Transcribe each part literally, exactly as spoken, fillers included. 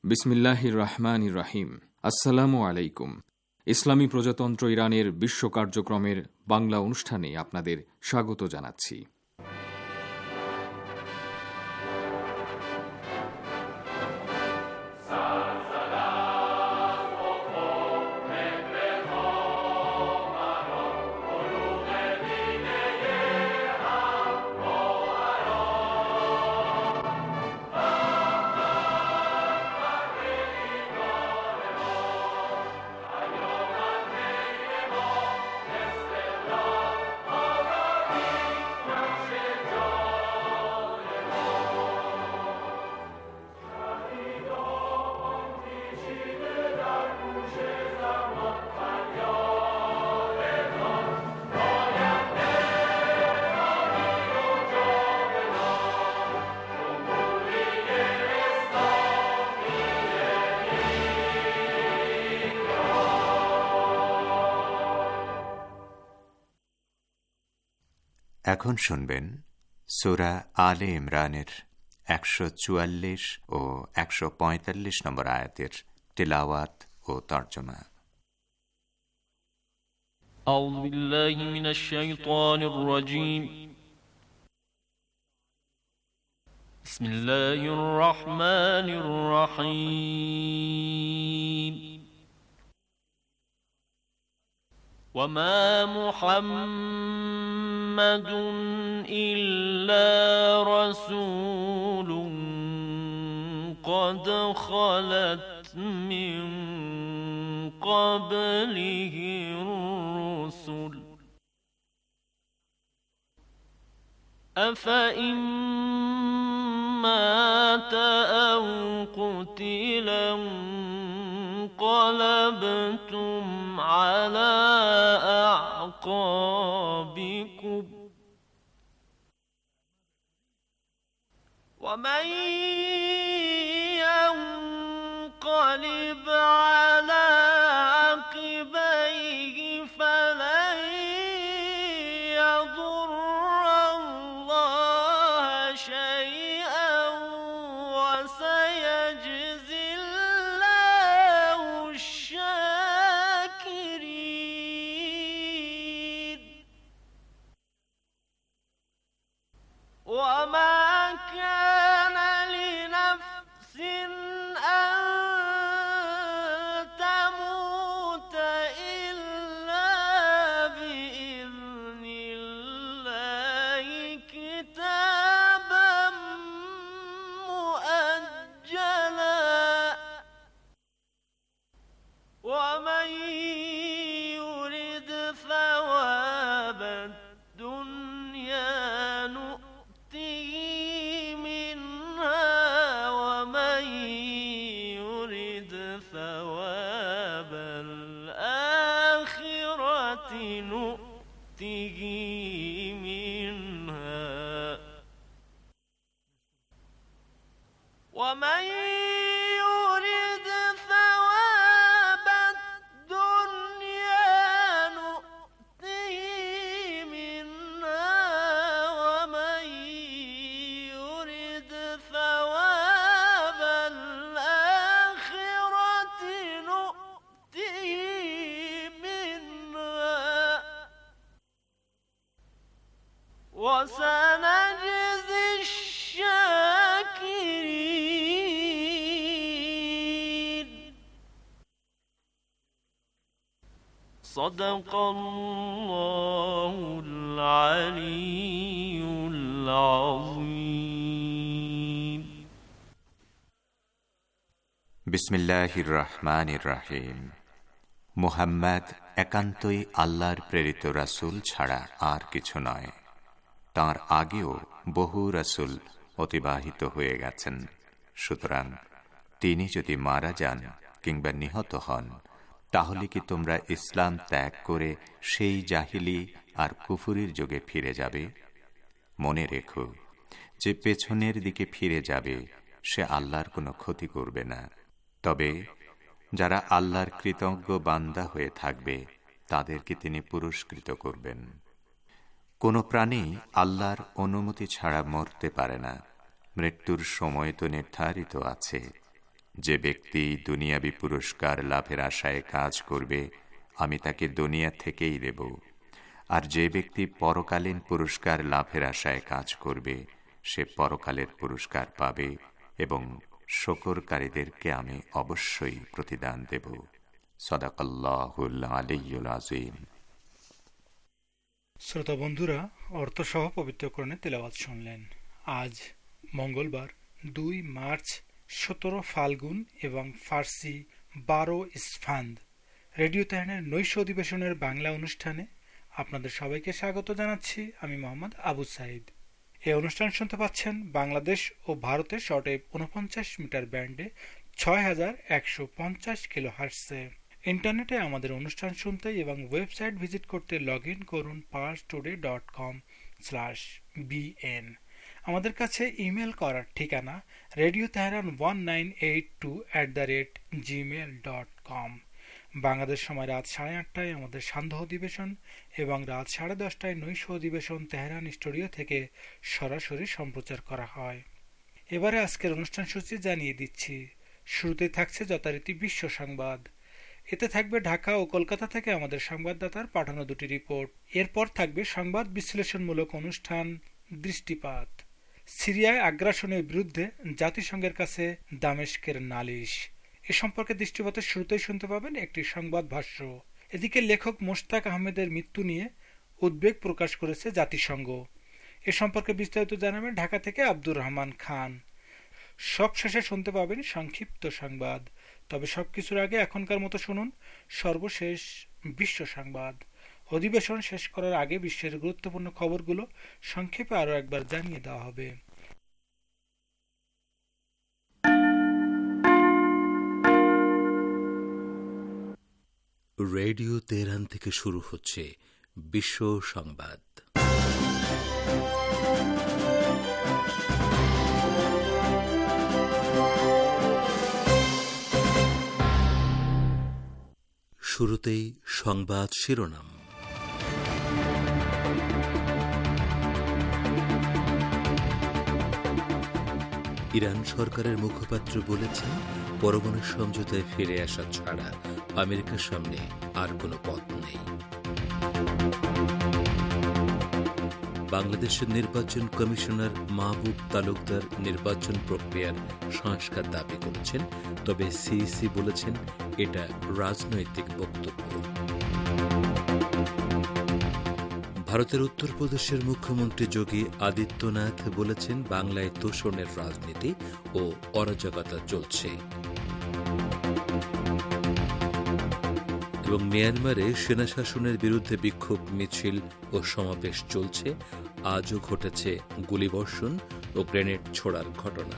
বিসমিল্লাহির রহমানির রহিম। আসসালামু আলাইকুম। ইসলামী প্রজাতন্ত্র ইরানের বিশ্ব কার্যক্রমের বাংলা অনুষ্ঠানে আপনাদের স্বাগত জানাচ্ছি। এখন শুনবেন সূরা আলে ইমরানের একশো চুয়াল্লিশ ও একশো পঁয়তাল্লিশ নম্বর আয়াতের তিলাওয়াত ও তর্জমা। আউযু বিল্লাহি মিনাশ শাইতানির রাজীম। বিসমিল্লাহির রহমানির রহিম। وما محمد إلا رسول قد خلت من قبله الرسل أفإن مات أو قتل انقلبتم على أعقابكم ومن ينقلب على عقبيه فلن يضر الله شيئا وسيجزي الله الشاكرين. وما كان لنفس أن تموت إلا بإذن الله كتابا مؤجلا ومن يرد ثواب الدنيا نؤته منها ومن يرد ثواب الآخرة نؤته منها ومن يرد ثواب الدنيا نؤته منها ومن يرد ثواب الآخرة نؤته منها وسنجزي الشاكرين. صدق الله العلي العظيم. বিসমিল্লাহির রহমানির রহিম। মুহাম্মদ একান্তই আল্লাহর প্রেরিত রাসূল ছাড়া আর কিছু নয়। তাঁর আগেও বহু রাসূল অতিবাহিত হয়ে গেছেন। সুতরাং তিনি যদি মারা যান কিংবা নিহত হন, তাহলে কি তোমরা ইসলাম ত্যাগ করে সেই জাহিলি আর কুফুরির যুগে ফিরে যাবে? মনে রেখো যে পেছনের দিকে ফিরে যাবে সে আল্লাহর কোনো ক্ষতি করবে না। তবে যারা আল্লাহর কৃতজ্ঞ বান্দা হয়ে থাকবে তাদেরকে তিনি পুরস্কৃত করবেন। কোনো প্রাণী আল্লাহর অনুমতি ছাড়া মরতে পারে না। মৃত্যুর সময় তো নির্ধারিত আছে, যে ব্যক্তি দুনিয়াবি পুরস্কার লাভের আশায় কাজ করবে, আমি তাকে দুনিয়া থেকেই দেব, আর যে ব্যক্তি পরকালীন পুরস্কার লাভের আশায় কাজ করবে, সে পরকালের পুরস্কার পাবে এবং শকরকারীদেরকে আমি অবশ্যই প্রতিদান দেব। সাদাকাল্লাহুল আলিয়্যুল আযীম। শ্রোতা বন্ধুরা, অর্থসহ পবিত্র কোরআনের তেলাওয়াত শুনলেন। আজ মঙ্গলবার দুই মার্চ, সতেরো ফাল্গুন এবং ফার্সি বারো ইসফান্দ। রেডিও তেহরানের নৈশ অধিবেশনের বাংলা অনুষ্ঠানে আপনাদের সবাইকে স্বাগত জানাচ্ছি। আমি মোহাম্মদ আবু সাইদ। এই অনুষ্ঠান শুনতে পাচ্ছেন বাংলাদেশ ও ভারতের শর্টওয়েভ উনপঞ্চাশ মিটার ব্যান্ডে ছয় হাজার একশো পঞ্চাশ কিলো হার্টসে। ইন্টারনেটে আমাদের অনুষ্ঠান শুনতে এবং ওয়েবসাইট ভিজিট করতে লগ ইন করুন Pars Today dot com slash BN. আমাদের কাছে ইমেল করার ঠিকানা Radio Tehran one nine eight two at the rate Gmail dot com. Bangladesh সময় রাত সাড়ে আটটায় আমাদের সান্ধ্য অধিবেশন এবং রাত সাড়ে দশটায় নৈশ অধিবেশন তেহরান স্টুডিও থেকে সরাসরি সম্প্রচার করা হয়। এবারে আজকের অনুষ্ঠান সূচি জানিয়ে দিচ্ছি। শুরুতে থাকছে যথারীতি বিশ্ব সংবাদ। এতে থাকবে ঢাকা ও কলকাতা থেকে আমাদের সংবাদদাতার পাঠানো দুটি রিপোর্ট। এরপর থাকবে সংবাদ বিশ্লেষণমূলক অনুষ্ঠান দৃষ্টিপাত। সিরিয়ায় আগ্রাসনের বিরুদ্ধে জাতিসংঘের কাছে দামেস্কের নালিশ। এ সম্পর্কে দৃষ্টিপাতের শুরুতেই শুনতে পাবেন একটি সংবাদ ভাষ্য। এদিকে লেখক মোশতাক আহমেদের মৃত্যু নিয়ে উদ্বেগ প্রকাশ করেছে জাতিসংঘ। এ সম্পর্কে বিস্তারিত জানাবেন ঢাকা থেকে আব্দুর রহমান খান। সব শেষে শুনতে পাবেন সংক্ষিপ্ত সংবাদ। তবে সবকিছুর আগে এখনকার মতো শুনুন সর্বশেষ বিশ্ব সংবাদ। অধিবেশন শেষ করার আগে বিশ্বের গুরুত্বপূর্ণ খবরগুলো সংক্ষেপে আরো একবার জানিয়ে দেওয়া হবে। রেডিও তেহরান থেকে শুরু হচ্ছে বিশ্ব সংবাদ। শুরুতেই সংবাদ শিরোনাম। ইরান সরকারের মুখপাত্র বলেছেন, পরমাণু সমঝোতায় ফিরে আসা ছাড়া আমেরিকার সামনে আর কোনো পথ নেই। বাংলাদেশের নির্বাচন কমিশনার মাহবুব তালুকদার নির্বাচন প্রক্রিয়ার সংস্কার দাবি করেছেন, তবে সিইসি বলেছেন এটা রাজনৈতিক বক্তব্য। ভারতের উত্তরপ্রদেশের মুখ্যমন্ত্রী যোগী আদিত্যনাথ বলেছেন, বাংলায় তোষণের রাজনীতি ও অরাজকতা চলছে। এবং মিয়ানমারে সেনা শাসনের বিরুদ্ধে বিক্ষোভ মিছিল ও সমাবেশ চলছে। আজও ঘটেছে গুলিবর্ষণ ও গ্রেনেড ছোড়ার ঘটনা।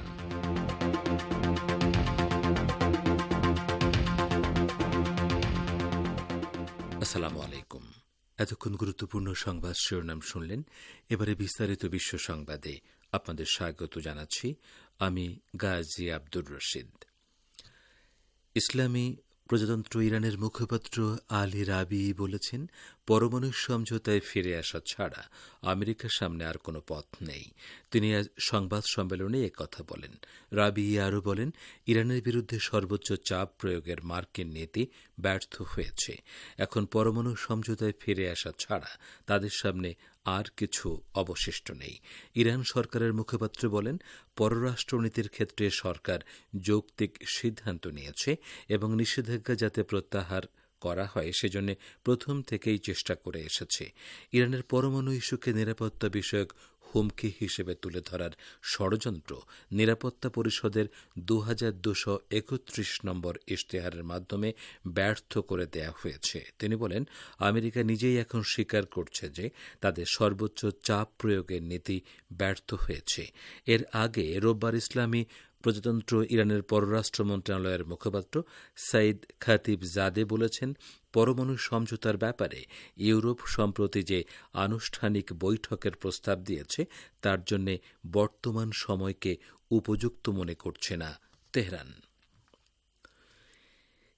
আসসালামু আলাইকুম। এতক্ষণ গুরুত্বপূর্ণ সংবাদ শিরোনাম শুনলেন। এবারে বিস্তারিত বিশ্ব সংবাদে আপনাদের স্বাগত জানাচ্ছি। আমি গাজী আব্দুর রশিদ। ইসলামী প্রজাতন্ত্র ইরানের মুখপাত্র আলী রাবি বলেছেন, পরমাণু সমঝোতায় ফিরে আসা ছাড়া আমেরিকার সামনে আর কোনো পথ নেই। তিনি আজ সংবাদ সম্মেলনে একথা বলেন। রাবি আরও বলেন, ইরানের বিরুদ্ধে সর্বোচ্চ চাপ প্রয়োগের মার্কিন নীতি ব্যর্থ হয়েছে। এখন পরমাণু সমঝোতায় ফিরে আসা ছাড়া তাদের সামনে আর কিছু অবশিষ্ট নেই। ইরান সরকারের মুখপাত্র বলেন, পররাষ্ট্রনীতির ক্ষেত্রে সরকার যৌক্তিক সিদ্ধান্ত নিয়েছে এবং নিষেধাজ্ঞা যাতে প্রত্যাহার করা হয় সেজন্য প্রথম থেকেই চেষ্টা করে এসেছে। ইরানের পরমাণু ইস্যুকে নিরাপত্তা বিষয়ক হুমকি হিসেবে তুলে ধরার ষড়যন্ত্র নিরাপত্তা পরিষদের দু হাজার দুশো একত্রিশ নম্বর ইশতেহারের মাধ্যমে ব্যর্থ করে দেয়া হয়েছে। তিনি বলেন, আমেরিকা নিজেই এখন স্বীকার করছে যে তাদের সর্বোচ্চ চাপ প্রয়োগের নীতি ব্যর্থ হয়েছে। এর আগে রোববার ইসলামী প্রজাতন্ত্র ইরানের পররাষ্ট্র মন্ত্রণালয়ের মুখপাত্র সাইদ খাতিব জাদে বলেছেন, পরমাণু সমঝোতার ব্যাপারে ইউরোপ সম্প্রতি যে আনুষ্ঠানিক বৈঠকের প্রস্তাব দিয়েছে তার জন্য বর্তমান সময়কে উপযুক্ত মনে করছে না তেহরান।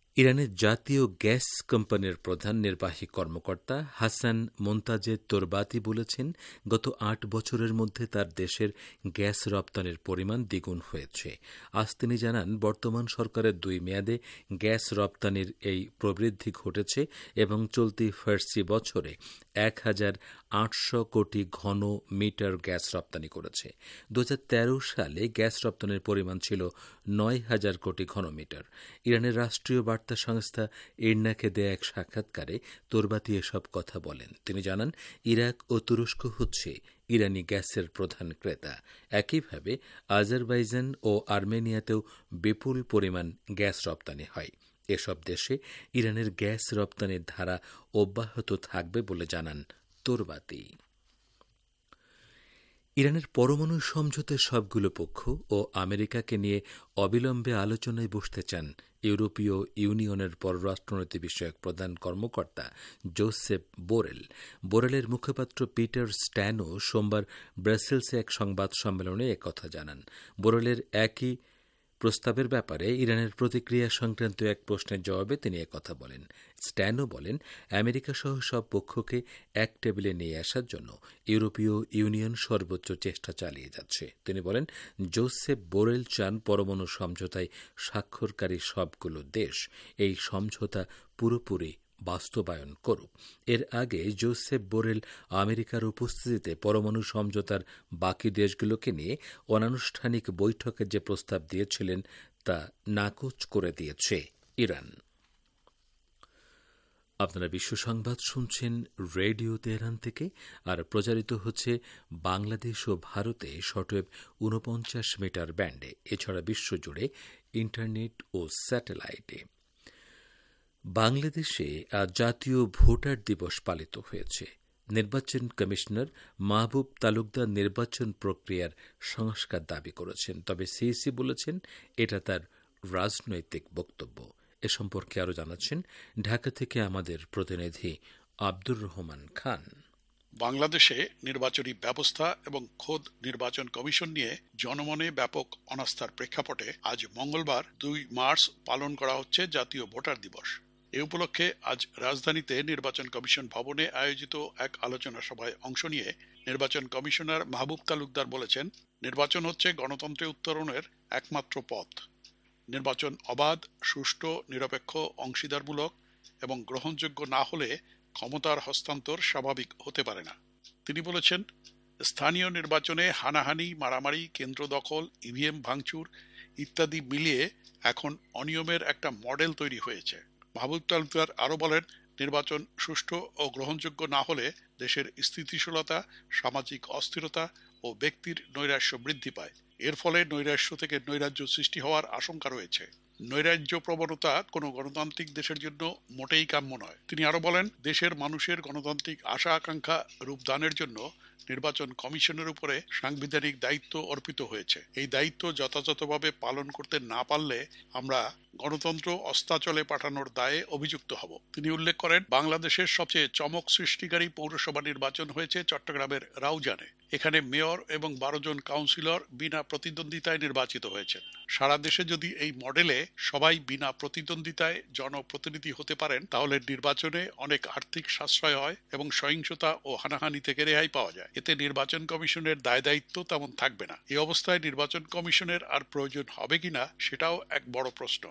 ইরানের জাতীয় গ্যাস কোম্পানির প্রধান নির্বাহী কর্মকর্তা হাসান মোন্তাজে তোরবাতি বলেছেন, গত আট বছরের মধ্যে তার দেশের গ্যাস রপ্তানির পরিমাণ দ্বিগুণ হয়েছে। আজ তিনি জানান, বর্তমান সরকারের দুই মেয়াদে গ্যাস রপ্তানির এই প্রবৃদ্ধি ঘটেছে এবং চলতি ফার্সি বছরে এক হাজার আটশো কোটি ঘন মিটার গ্যাস রপ্তানি করেছে। দু হাজার তেরো সালে গ্যাস রপ্তানির পরিমাণ ছিল নয় হাজার কোটি ঘন মিটার। ইরানের রাষ্ট্রীয় বার্তা সংস্থা ইরনাকে দেয়া এক সাক্ষাৎকারে তোরবাতি এসব কথা বলেন। তিনি জানান, ইরাক ও তুরস্ক হচ্ছে ইরানি গ্যাসের প্রধান ক্রেতা। একইভাবে আজারবাইজান ও আর্মেনিয়াতেও বিপুল পরিমাণ গ্যাস রপ্তানি হয়। এসব দেশে ইরানের গ্যাস রপ্তানির ধারা অব্যাহত থাকবে বলে জানান তোরবাতি। ইরানের পরমাণু সমঝোতার সবগুলো পক্ষ ও আমেরিকাকে নিয়ে অবিলম্বে আলোচনায় বসতে চান ইউরোপীয় ইউনিয়নের পররাষ্ট্রনীতি বিষয়ক প্রধান কর্মকর্তা জোসেফ বোরেল। বোরেলের মুখপাত্র পিটার স্ট্যানো সোমবার ব্রাসেলসে এক সংবাদ সম্মেলনে একথা জানান। বোরেলের একই প্রস্তাবের ব্যাপারে ইরানের প্রতিক্রিয়া সংক্রান্ত এক প্রশ্নের জবাবে তিনি একথা বলেন। স্ট্যানো বলেন, আমেরিকা সহ সব পক্ষকে এক টেবিলে নিয়ে আসার জন্য ইউরোপীয় ইউনিয়ন সর্বোচ্চ চেষ্টা চালিয়ে যাচ্ছে। তিনি বলেন, জোসেফ বোরেল চান পরমাণু সমঝোতায় স্বাক্ষরকারী সবগুলো দেশ এই সমঝোতা পুরোপুরি বাস্তবায়ন করুক। এর আগে জোসেফ বোরেল আমেরিকার উপস্থিতিতে পরমাণু সমঝোতার বাকি দেশগুলোকে নিয়ে অনানুষ্ঠানিক বৈঠকের যে প্রস্তাব দিয়েছিলেন তা নাকচ করে দিয়েছে ইরান। আপনারা বিশ্ব সংবাদ শুনছেন রেডিও তেহরান থেকে, আর প্রচারিত হচ্ছে বাংলাদেশ ও ভারতে শর্টওয়েভ ঊনপঞ্চাশ মিটার ব্যান্ডে, এছাড়া বিশ্বজুড়ে ইন্টারনেট ও স্যাটেলাইটে। বাংলাদেশে আজ জাতীয় ভোটার দিবস পালিত হয়েছে। নির্বাচন কমিশনার মাহবুব তালুকদার নির্বাচন প্রক্রিয়ার সংস্কার দাবি করেছেন, তবে সিইসি বলেছেন এটা তার রাজনৈতিক বক্তব্য। এ সম্পর্কে আরও জানাচ্ছেন ঢাকা থেকে আমাদের প্রতিনিধি আব্দুর রহমান খান। বাংলাদেশে নির্বাচনী ব্যবস্থা এবং খোদ নির্বাচন কমিশন নিয়ে জনমনে ব্যাপক অনাস্থার প্রেক্ষাপটে আজ মঙ্গলবার দুই মার্চ পালন করা হচ্ছে জাতীয় ভোটার দিবস। এ উপলক্ষে আজ রাজধানীতে নির্বাচন কমিশন ভবনে আয়োজিত এক আলোচনা সভায় অংশ নিয়ে নির্বাচন কমিশনার মাহবুব তালুকদার বলেছেন, নির্বাচন হচ্ছে গণতন্ত্রে উত্তরণের একমাত্র পথ। নির্বাচন অবাধ, সুষ্ঠু, নিরপেক্ষ, অংশীদারমূলক এবং গ্রহণযোগ্য না হলে ক্ষমতার হস্তান্তর স্বাভাবিক হতে পারে না। তিনি বলেছেন, স্থানীয় নির্বাচনে হানাহানি, মারামারি, কেন্দ্র দখল, ইভিএম ভাঙচুর ইত্যাদি মিলিয়ে এখন অনিয়মের একটা মডেল তৈরি হয়েছে। মাহবুব তালুকদার আরও বলেন, নির্বাচন সুষ্ঠু ও গ্রহণযোগ্য না হলে দেশের স্থিতিশীলতা, সামাজিক অস্থিরতা ও ব্যক্তির নৈরাশ্য বৃদ্ধি পায়। এর ফলে নৈরাশ্য থেকে নৈরাজ্য সৃষ্টি হওয়ার আশঙ্কা রয়েছে। নৈরাজ্য প্রবণতা কোনো গণতান্ত্রিক দেশের জন্য মোটেই কাম্য নয়। তিনি আরো বলেন, দেশের মানুষের গণতান্ত্রিক আশা আকাঙ্ক্ষা রূপদানের জন্য নির্বাচন কমিশনের উপরে সাংবিধানিক দায়িত্ব অর্পিত হয়েছে। এই দায়িত্ব যথাযথভাবে পালন করতে না পারলে আমরা গণতন্ত্র অস্তাচলে পাঠানোর দায়ে অভিযুক্ত হব। তিনি উল্লেখ করেন, বাংলাদেশের সবচেয়ে চমক সৃষ্টিকারী পৌরসভা নির্বাচন হয়েছে চট্টগ্রামের রাউজানে। এখানে মেয়র এবং বারো জন কাউন্সিলর বিনা প্রতিদ্বন্দ্বিতায় নির্বাচিত হয়েছেন। সারা দেশে যদি এই মডেলে সবাই বিনা প্রতিদ্বন্দ্বিতায় জনপ্রতিনিধি হতে পারেন, তাহলে নির্বাচনে অনেক আর্থিক সাশ্রয় হয় এবং সহিংসতা ও হানাহানি থেকে রেহাই পাওয়া যায়। এতে নির্বাচন কমিশনের দায় দায়িত্ব তেমন থাকবে না। এই অবস্থায় নির্বাচন কমিশনের আর প্রয়োজন হবে কিনা সেটাও এক বড় প্রশ্ন।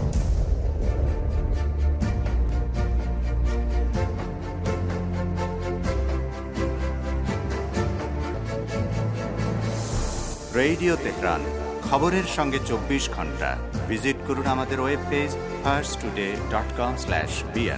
রেডিও তেহরান, খবরের সঙ্গে চব্বিশ ঘন্টা। ভিজিট করুন আমাদের web page Pars Today dot com slash BN.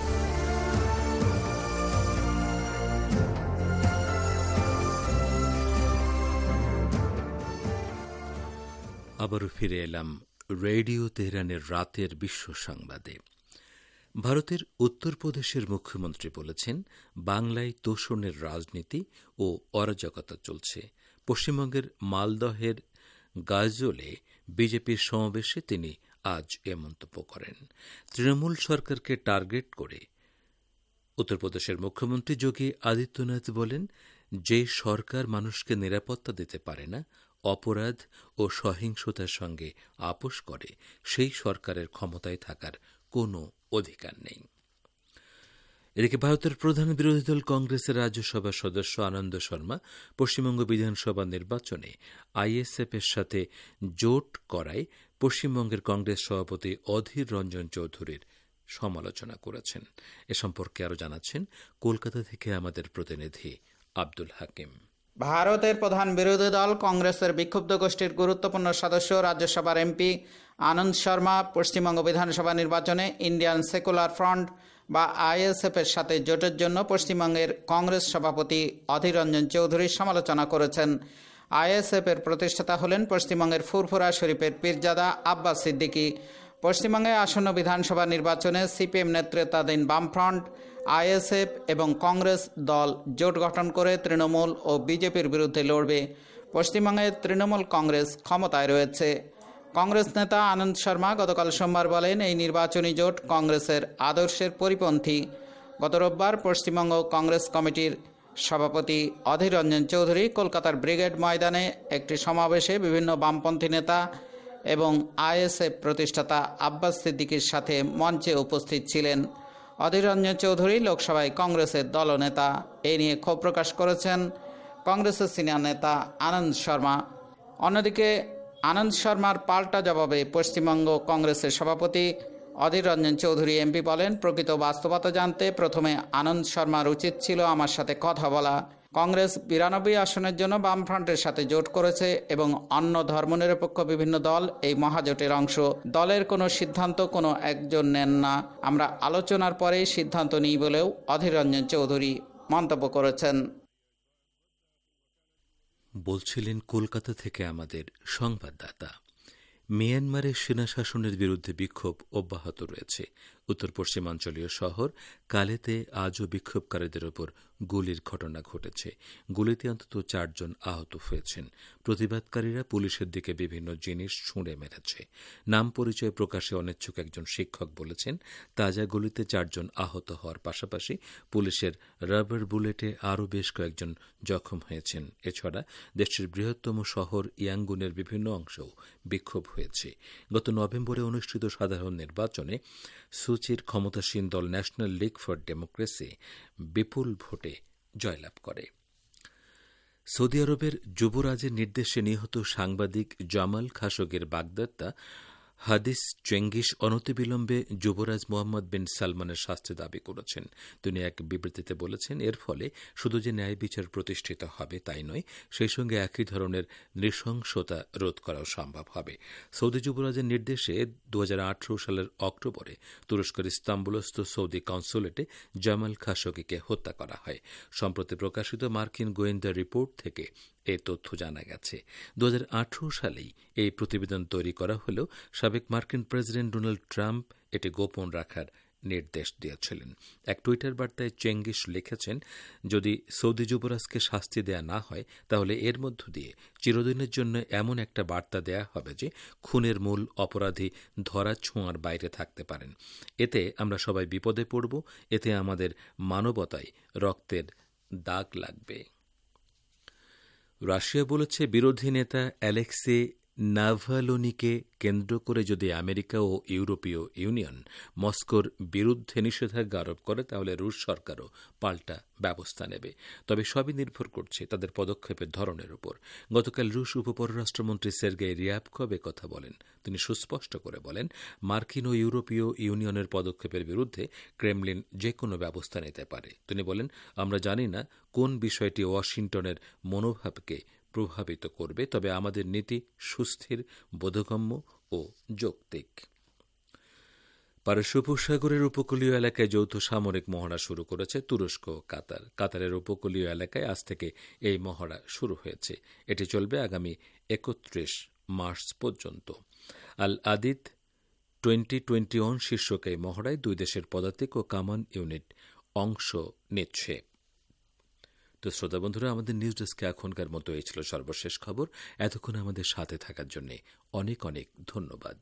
আবারও ফিরে এলাম রেডিও তেহরানের রাতের বিশ্ব সংবাদে। ভারতের উত্তরপ্রদেশের মুখ্যমন্ত্রী বলেছেন, বাংলায় তোষণের রাজনীতি ও অরাজকতা চলছে। পশ্চিমবঙ্গের মালদহের গাজলে বিজেপির সমাবেশে তিনি আজ এ মন্তব্য করেন। তৃণমূল সরকারকে টার্গেট করে উত্তরপ্রদেশের মুখ্যমন্ত্রী যোগী আদিত্যনাথ বলেন, যে সরকার মানুষকে নিরাপত্তা দিতে পারে না, অপরাধ ও সহিংসতার সঙ্গে আপোষ করে, সেই সরকারের ক্ষমতায় থাকার কোনো অধিকার নেই। এদিকে ভারতের প্রধান বিরোধী দল কংগ্রেসের রাজ্যসভার সদস্য আনন্দ শর্মা পশ্চিমবঙ্গ বিধানসভা নির্বাচনে আইএসএফ এর সাথে জোট করায় পশ্চিমবঙ্গের কংগ্রেস সভাপতি অধীর রঞ্জন চৌধুরীর সমালোচনা করেছেন। এ সম্পর্কে আরও জানাচ্ছেন কলকাতা থেকে আমাদের প্রতিনিধি আব্দুল হাকিম। ভারতের প্রধান বিরোধী দল কংগ্রেসের বিক্ষুব্ধ গোষ্ঠীর গুরুত্বপূর্ণ সদস্য রাজ্যসভার এমপি আনন্দ শর্মা পশ্চিমবঙ্গ বিধানসভা নির্বাচনে ইন্ডিয়ান সেকুলার ফ্রন্ট বা আইএসএফ এর সাথে জোটের জন্য পশ্চিমবঙ্গের কংগ্রেস সভাপতি অধীর রঞ্জন চৌধুরীর সমালোচনা করেছেন। আইএসএফ এর প্রতিষ্ঠাতা হলেন পশ্চিমবঙ্গের ফুরফুরা শরীফের পীরজাদা আব্বাস সিদ্দিকী। পশ্চিমবঙ্গে আসন্ন বিধানসভা নির্বাচনে সিপিএম নেতৃত্বাধীন বামফ্রন্ট, আইএসএফ এবং কংগ্রেস দল জোট গঠন করে তৃণমূল ও বিজেপির বিরুদ্ধে লড়বে। পশ্চিমবঙ্গে তৃণমূল কংগ্রেস ক্ষমতায় রয়েছে। কংগ্রেস নেতা আনন্দ শর্মা গতকাল সোমবার বলেন, এই নির্বাচনী জোট কংগ্রেসের আদর্শের পরিপন্থী। গত রোববার পশ্চিমবঙ্গ কংগ্রেস কমিটির সভাপতি অধীর রঞ্জন চৌধুরী কলকাতার ব্রিগেড ময়দানে একটি সমাবেশে বিভিন্ন বামপন্থী নেতা এবং আইএসএফ প্রতিষ্ঠাতা আব্বাস সিদ্দিকীর সাথে মঞ্চে উপস্থিত ছিলেন। অধীর রঞ্জন চৌধুরী লোকসভায় কংগ্রেসের দলনেতা। এ নিয়ে ক্ষোভ প্রকাশ করেছেন কংগ্রেসের সিনিয়র নেতা আনন্দ শর্মা। অন্যদিকে আনন্দ শর্মার পাল্টা জবাবে পশ্চিমবঙ্গ কংগ্রেসের সভাপতি অধীর রঞ্জন চৌধুরী এমপি বলেন, প্রকৃত বাস্তবতা জানতে প্রথমে আনন্দ শর্মার উচিত ছিল আমার সাথে কথা বলা। কংগ্রেস বিরানব্বই আসনের জন্য বামফ্রন্টের সাথে জোট করেছে এবং অন্য ধর্মনিরপেক্ষ বিভিন্ন দল এই মহাজোটের অংশ। দলের কোনো সিদ্ধান্ত কোনো একজন নেন না, আমরা আলোচনার পরেই সিদ্ধান্ত নিই বলেও অধীর রঞ্জন চৌধুরী মন্তব্য করেছেন। বলছিলেন কলকাতা থেকে আমাদের সংবাদদাতা। মিয়ানমারের সেনা শাসনের বিরুদ্ধে বিক্ষোভ অব্যাহত রয়েছে। উত্তর পশ্চিমাঞ্চলীয় শহর কালেতে আজও বিক্ষোভকারীদের ওপর গুলির ঘটনা ঘটেছে। গুলিতে অন্তত চারজন আহত হয়েছেন। প্রতিবাদকারীরা পুলিশের দিকে বিভিন্ন জিনিস ছুঁড়ে মেরেছে। নাম পরিচয় প্রকাশে অনিচ্ছুক একজন শিক্ষক বলেছেন, তাজা গুলিতে চারজন আহত হওয়ার পাশাপাশি পুলিশের রাবার বুলেটে আরও বেশ কয়েকজন জখম হয়েছেন। এছাড়া দেশটির বৃহত্তম শহর ইয়াঙ্গুনের বিভিন্ন অংশেও বিক্ষোভ হয়েছে। গত নভেম্বরে অনুষ্ঠিত সাধারণ নির্বাচনে সুচির ক্ষমতাসীন দল ন্যাশনাল লীগ ফর ডেমোক্রেসি বিপুল ভোটে জয়লাভ করে। সৌদি আরবের যুবরাজের নির্দেশে নিহত সাংবাদিক জামাল খাশোগির বাগদত্তা হাদিস চেঙ্গিস অনতিবিলম্বে যুবরাজ মোহাম্মদ বিন সালমানের শাস্তি দাবি করেছেন। তিনি এক বিবৃতিতে বলেছেন, এর ফলে শুধু যে ন্যায় বিচার প্রতিষ্ঠিত হবে তাই নয়, সেই সঙ্গে একই ধরনের নৃশংসতা রোধ করাও সম্ভব হবে। সৌদি যুবরাজের নির্দেশে দু হাজার আঠারো সালের অক্টোবরে তুরস্কের ইস্তাম্বুলস্থ সৌদি কনসুলেটে জামাল খাশোগিকে হত্যা করা হয়। সম্প্রতি প্রকাশিত মার্কিন গোয়েন্দা রিপোর্ট থেকে এই তথ্য জানা গেছে। দু হাজার আঠারো সালেই এই প্রতিবেদন তৈরি করা হলেও সাবেক মার্কিন প্রেসিডেন্ট ডোনাল্ড ট্রাম্প এটি গোপন রাখার নির্দেশ দিয়েছিলেন। এক টুইটার বার্তায় চেঙ্গিস লিখেছেন, যদি সৌদি যুবরাজকে শাস্তি দেয়া না হয় তাহলে এর মধ্য দিয়ে চিরদিনের জন্য এমন একটা বার্তা দেয়া হবে যে খুনের মূল অপরাধী ধরা ছোঁয়ার বাইরে থাকতে পারেন। এতে আমরা সবাই বিপদে পড়ব, এতে আমাদের মানবতায় রক্তের দাগ লাগবে। রাশিয়া বলেছে, বিরোধী নেতা অ্যালেক্সে নাভালনিকে কেন্দ্র করে যদি আমেরিকা ও ইউরোপীয় ইউনিয়ন মস্কোর বিরুদ্ধে নিষেধাজ্ঞা আরোপ করে তাহলে রুশ সরকারও পাল্টা ব্যবস্থা নেবে। তবে সবই নির্ভর করছে তাদের পদক্ষেপের ধরনের উপর। গতকাল রুশ উপপররাষ্ট্রমন্ত্রী সের্গেই রিয়াবকভ কথা বলেন। তিনি সুস্পষ্ট করে বলেন, মার্কিন ও ইউরোপীয় ইউনিয়নের পদক্ষেপের বিরুদ্ধে ক্রেমলিন যে কোনো ব্যবস্থা নিতে পারে। তিনি বলেন, আমরা জানি না কোন বিষয়টি ওয়াশিংটনের মনোভাবকে প্রভাবিত করবে, তবে আমাদের নীতি সুস্থির, বোধগম্য ও যৌক্তিক। পারস্য উপসাগরের উপকূলীয় এলাকায় যৌথ সামরিক মহড়া শুরু করেছে তুরস্ক ও কাতার। কাতারের উপকূলীয় এলাকায় আজ থেকে এই মহড়া শুরু হয়েছে। এটি চলবে আগামী একত্রিশ মার্চ পর্যন্ত। Al Adid twenty twenty one শীর্ষক এই মহড়ায় দুই দেশের পদাতিক ও কামান ইউনিট অংশ নিচ্ছে। তো শ্রোতা বন্ধুরা, আমাদের নিউজ ডেস্কে এখনকার মতো এই ছিল সর্বশেষ খবর। এতক্ষণ আমাদের সাথে থাকার জন্য অনেক অনেক ধন্যবাদ।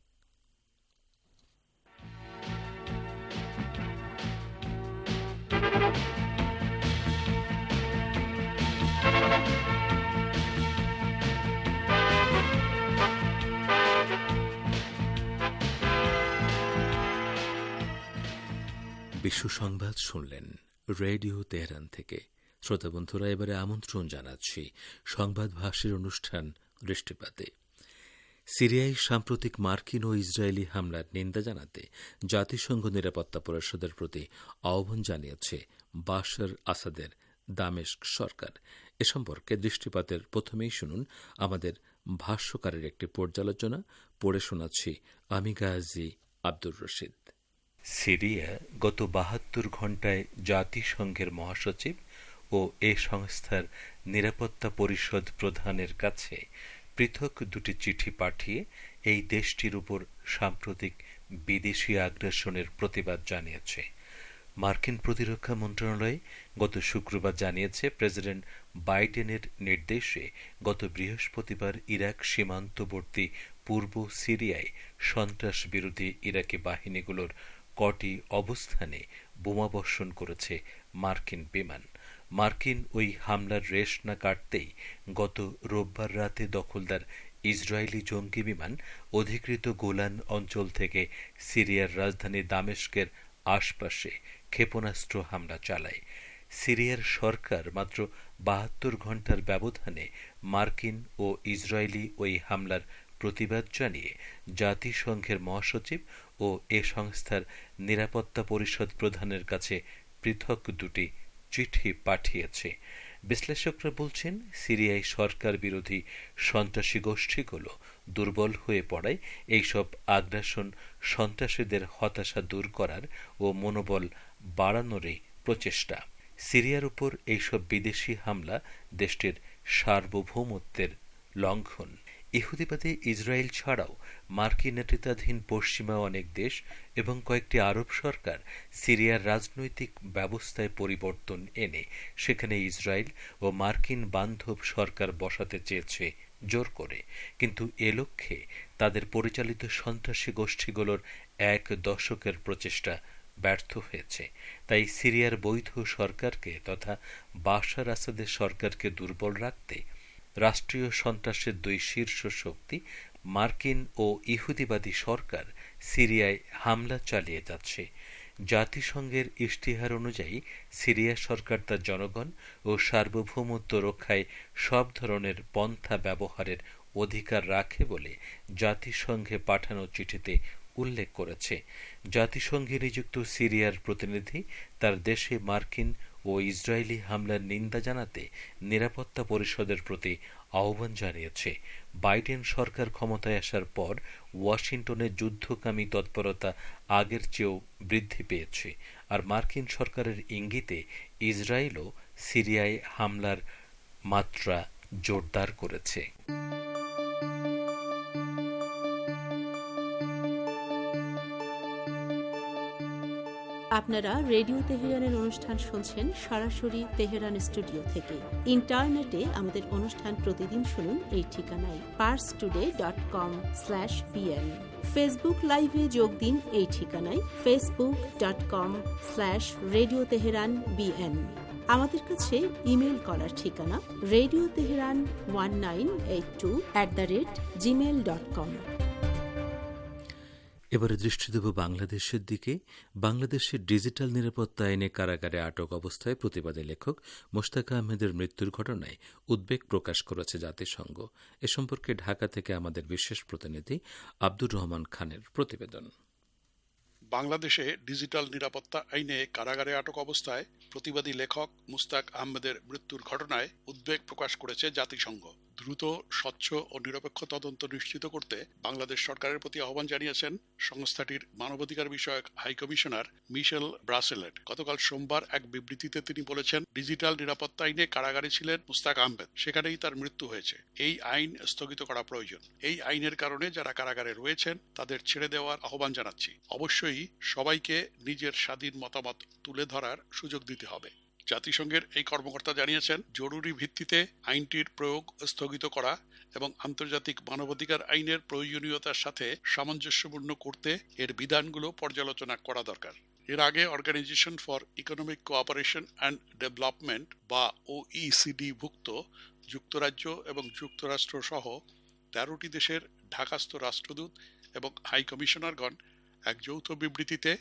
সংবাদ শুনলেন রেডিও তেহরান থেকে। শ্রোতা বন্ধুরা, এবারে আমন্ত্রণ জানাচ্ছি সংবাদ ভাষ্যের অনুষ্ঠান দৃষ্টিপাতে। সিরিয়ায় সাম্প্রতিক মার্কিন ও ইসরায়েলি হামলার নিন্দা জানাতে জাতিসংঘ নিরাপত্তা পরিষদের প্রতি আহ্বান জানিয়েছে বাশার আসাদের দামেস্ক সরকার। এ সম্পর্কে দৃষ্টিপাতের প্রথমেই শুনুন আমাদের ভাষ্যকারের একটি পর্যালোচনা। পড়ে শোনাচ্ছি আমি গাজী আব্দুর রশিদ। সিরিয়া গত বাহাত্তর ঘণ্টায় জাতিসংঘের মহাসচিব ও এ সংস্থার নিরাপত্তা পরিষদ প্রধানের কাছে পৃথক দুটি চিঠি পাঠিয়ে এই দেশটির উপর সাম্প্রতিক বিদেশি আগ্রাসনের প্রতিবাদ জানিয়েছে। মার্কিন প্রতিরক্ষা মন্ত্রণালয় গত শুক্রবার জানিয়েছে, প্রেসিডেন্ট বাইডেনের নির্দেশে গত বৃহস্পতিবার ইরাক সীমান্তবর্তী পূর্ব সিরিয়ায় সন্ত্রাস বিরোধী ইরাকি বাহিনীগুলোর কটি অবস্থানে বোমাবর্ষণ করেছে মার্কিন বিমান। মার্কিন ওই হামলার রেশ না কাটতেই গত রোববার রাতে দখলদার ইসরায়েলি জঙ্গি বিমান অধিকৃত গোলান অঞ্চল থেকে সিরিয়ার রাজধানী দামেস্কের আশপাশে ক্ষেপণাস্ত্র হামলা চালায়। সিরিয়ার সরকার মাত্র বাহাত্তর ঘণ্টার ব্যবধানে মার্কিন ও ইসরায়েলি ওই হামলার প্রতিবাদ জানিয়ে জাতিসংঘের মহাসচিব ও এ সংস্থার নিরাপত্তা পরিষদ প্রধানের কাছে পৃথক দুটি চিঠি পাঠিয়েছে। বিশ্লেষকরা বলছেন, সিরিয়ায় সরকার বিরোধী সন্ত্রাসী গোষ্ঠীগুলো দুর্বল হয়ে পড়ায় এইসব আগ্রাসন সন্ত্রাসীদের হতাশা দূর করার ও মনোবল বাড়ানোরই প্রচেষ্টা। সিরিয়ার উপর এইসব বিদেশি হামলা দেশটির সার্বভৌমত্বের লঙ্ঘন। ইহুদিবাদী ইসরায়েল ছাড়াও মার্কিন নেতৃত্বাধীন পশ্চিমা অনেক দেশ এবং কয়েকটি আরব সরকার সিরিয়ার রাজনৈতিক ব্যবস্থায় পরিবর্তন এনে সেখানে ইসরায়েল ও মার্কিন বান্ধব সরকার বসাতে চেয়েছে জোর করে, কিন্তু এ লক্ষ্যে তাদের পরিচালিত সন্ত্রাসী গোষ্ঠীগুলোর এক দশকের প্রচেষ্টা ব্যর্থ হয়েছে। তাই সিরিয়ার বৈধ সরকারকে তথা বাশার আসাদের সরকারকে দুর্বল রাখতে রাষ্ট্রীয় সন্ত্রাসের দুই শীর্ষ শক্তি মার্কিন ও ইহুদিবাদী সরকার সিরিয়ায় হামলা চালিয়ে যাচ্ছে। জাতিসংঘের ইশতিহার অনুযায়ী সিরিয়া সরকার তার জনগণ ও সার্বভৌমত্ব রক্ষায় সব ধরনের পন্থা ব্যবহারের অধিকার রাখে বলে জাতিসংঘে পাঠানো চিঠিতে উল্লেখ করেছে। জাতিসংঘে নিযুক্ত সিরিয়ার প্রতিনিধি তার দেশে মার্কিন ও ইসরায়েলি হামলার নিন্দা জানাতে নিরাপত্তা পরিষদের প্রতি আহ্বান জানিয়েছে। বাইডেন সরকার ক্ষমতায় আসার পর ওয়াশিংটনের যুদ্ধকামী তৎপরতা আগের চেয়েও বৃদ্ধি পেয়েছে, আর মার্কিন সরকারের ইঙ্গিতে ইসরায়েলও সিরিয়ায় হামলার মাত্রা জোরদার করেছে। আপনারা রেডিও তেহরানের অনুষ্ঠান শুনছেন সরাসরি তেহরান স্টুডিও থেকে। ইন্টারনেটে আমাদের অনুষ্ঠান প্রতিদিন শুনুন এই ঠিকানায় Pars Today dot com slash BN. Facebook লাইভে যোগ দিন এই ঠিকানায় Facebook dot com slash Radio Tehran BN. আমাদের কাছে ইমেল করার ঠিকানা Radio Tehran one nine eight two at the rate Gmail dot com. এবারে দৃষ্টি দেব বাংলাদেশের দিকে। বাংলাদেশের ডিজিটাল নিরাপত্তা আইনে কারাগারে আটক অবস্থায় প্রতিবাদী লেখক মোশতাক আহমেদের মৃত্যুর ঘটনায় উদ্বেগ প্রকাশ করেছে জাতিসংঘ। এ সম্পর্কে ঢাকা থেকে আমাদের বিশেষ প্রতিনিধি আব্দুর রহমান খানের প্রতিবেদন। বাংলাদেশে ডিজিটাল নিরাপত্তা আইনে কারাগারে আটক অবস্থায় প্রতিবাদী লেখক মুশতাক আহমেদের মৃত্যুর ঘটনায় উদ্বেগ প্রকাশ করেছে জাতিসংঘ। দ্রুত, স্বচ্ছ ও নিরপেক্ষ তদন্ত নিশ্চিত করতে বাংলাদেশ সরকারের প্রতি আহ্বান জানিয়েছেন সংস্থাটির মানবাধিকার বিষয়ক হাই কমিশনার মিশেল ব্রাসেলেট। গতকাল সোমবার এক বিবৃতিতে তিনি বলেছেন, ডিজিটাল নিরাপত্তা আইনে কারাগারে ছিলেন মুশতাক আহমেদ, সেখানেই তার মৃত্যু হয়েছে। এই আইন স্থগিত করা প্রয়োজন। এই আইনের কারণে যারা কারাগারে রয়েছেন তাদের ছেড়ে দেওয়ার আহ্বান জানাচ্ছি। অবশ্যই সবাইকে নিজের স্বাধীন মতামত তুলে ধরার সুযোগ দিতে হবে। জাতিসংঘের এই কর্মকর্তা জানিয়েছেন, জরুরি ভিত্তিতে আইনটির প্রয়োগ স্থগিত করা এবং আন্তর্জাতিক মানবাধিকার আইনের প্রয়োজনীয়তার সাথে সামঞ্জস্যপূর্ণ করতে এর বিধানগুলো পর্যালোচনা করা দরকার। এর আগে Organisation for Economic Cooperation and Development বা ওইসিডি ভুক্ত যুক্তরাজ্য এবং যুক্তরাষ্ট্র সহ তেরোটি দেশের ঢাকাস্থ রাষ্ট্রদূত এবং হাই কমিশনারগণ এক যৌথ বিবৃতিতে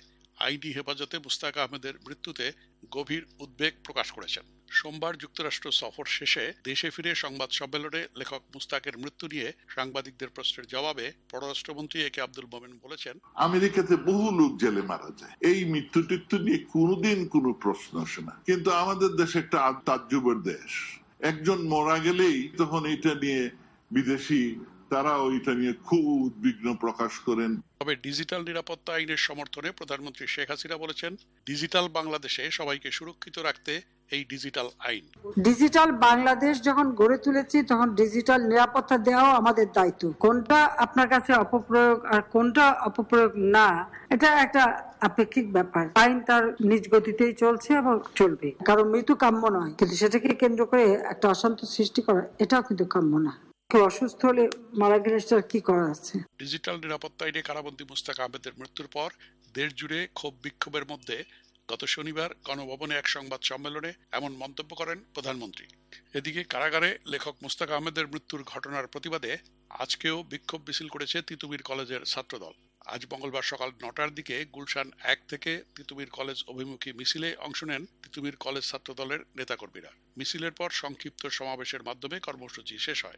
আইনি হেফাজতে মুস্তাক আহমেদের মৃত্যুতে গভীর উদ্বেগ প্রকাশ করেছেন। সোমবার যুক্তরাষ্ট্র সফর শেষে দেশে ফিরে সংবাদ সম্মেলনে লেখক মুস্তাকের মৃত্যু নিয়ে সাংবাদিকদের প্রশ্নের জবাবে পররাষ্ট্রমন্ত্রী এ কে আব্দুল মোমেন বলেছেন, আমেরিকাতে বহু লোক জেলে মারা যায়, এই মৃত্যু টিত্যু নিয়ে কোনোদিন কোনো প্রশ্ন আসে না, কিন্তু আমাদের দেশ একটা তাজ্জুবের দেশ। একজন মারা গেলেই তখন এটা নিয়ে বিদেশি তারা ওইটা নিয়ে খুব উদ্বিগ্ন প্রকাশ করেন। তবে ডিজিটাল নিরাপত্তা আইনের সমর্থনে প্রধানমন্ত্রী শেখ হাসিনা বলেছেন, ডিজিটাল বাংলাদেশে সবাইকে সুরক্ষিত রাখতে এই ডিজিটাল আইন। ডিজিটাল বাংলাদেশ যখন গড়ে তুলেছি তখন ডিজিটাল নিরাপত্তা দেওয়াও আমাদের দায়িত্ব। কোনটা আপনার কাছে অপপ্রয়োগ আর কোনটা অপপ্রয়োগ না, এটা একটা আপেক্ষিক ব্যাপার। আইন তার নিজ গতিতেই চলছে এবং চলবে, কারণ মৃত্যু কাম্য নয়, কিন্তু সেটাকে কেন্দ্র করে একটা অশান্তি সৃষ্টি করা এটাও কিন্তু কাম্য না। অসুস্থ হলে মারা গেলে কি করা আছে। ডিজিটাল নিরাপত্তা আইনে কারাবন্দী মুস্তাক আহমেদের মৃত্যুর পর দেশ জুড়ে ক্ষোভ বিক্ষোভের মধ্যে গত শনিবার গণভবনে এক সংবাদ সম্মেলনে এমন মন্তব্য করেন প্রধানমন্ত্রী। এদিকে কারাগারে লেখক মুস্তাক আহমেদের মৃত্যুর ঘটনার প্রতিবাদে আজকেও বিক্ষোভ মিছিল করেছে তিতুমির কলেজের ছাত্রদল। আজ মঙ্গলবার সকাল নটার দিকে গুলশান এক থেকে তিতুমির কলেজ অভিমুখী মিছিলে অংশ নেন তিতুমির কলেজ ছাত্রদলের নেতাকর্মীরা। মিছিলের পর সংক্ষিপ্ত সমাবেশের মাধ্যমে কর্মসূচি শেষ হয়।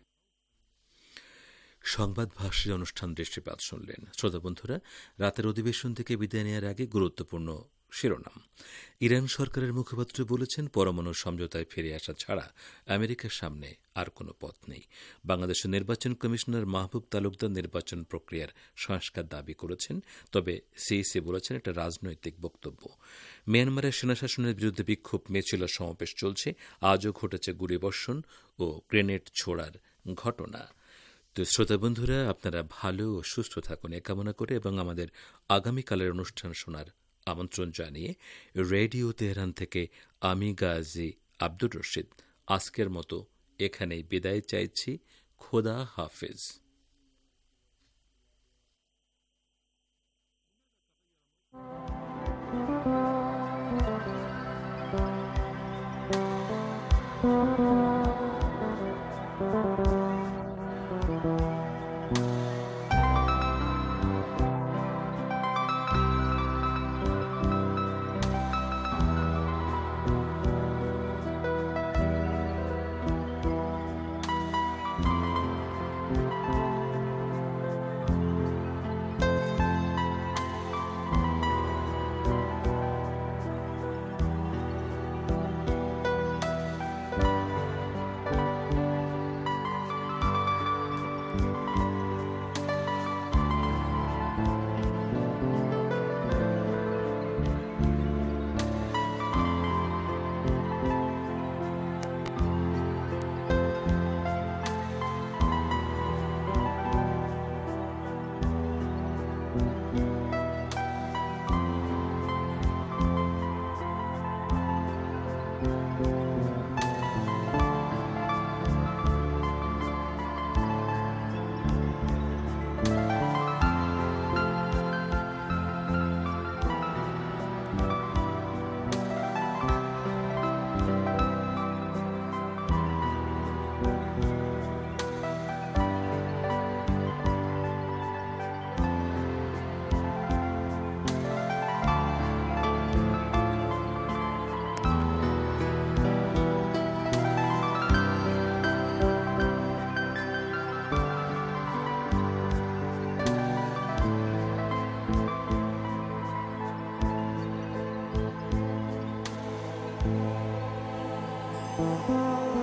সংবাদ ভাষ্যে অনুষ্ঠান দৃষ্টিপাত শুনলেন। শ্রোতা বন্ধুরা, রাতের অধিবেশন থেকে বিদায় নেওয়ার আগে গুরুত্বপূর্ণ শিরোনাম। ইরান সরকারের মুখপাত্র বলেছেন, পরমাণু সমঝোতায় ফিরে আসা ছাড়া আমেরিকার সামনে আর কোনো পথ নেই। বাংলাদেশের নির্বাচন কমিশনার মাহবুব তালুকদার নির্বাচন প্রক্রিয়ার সংস্কার দাবি করেছেন, তবে সিইসি বলেছেন এটা রাজনৈতিক বক্তব্য। মিয়ানমারের সেনাশাসনের বিরুদ্ধে বিক্ষোভ মিছিল সমাবেশ চলছে। আজও ঘটেছে গুলিবর্ষণ ও গ্রেনেড ছোড়ার ঘটনা। তো শ্রোতা বন্ধুরা, আপনারা ভালো ও সুস্থ থাকুন এ কামনা করে এবং আমাদের আগামীকালের অনুষ্ঠান শোনার আমন্ত্রণ জানিয়ে রেডিও তেহরান থেকে আমি গাজী আব্দুর রশিদ আজকের মতো এখানেই বিদায় চাইছি। খোদা হাফেজ। Thank you.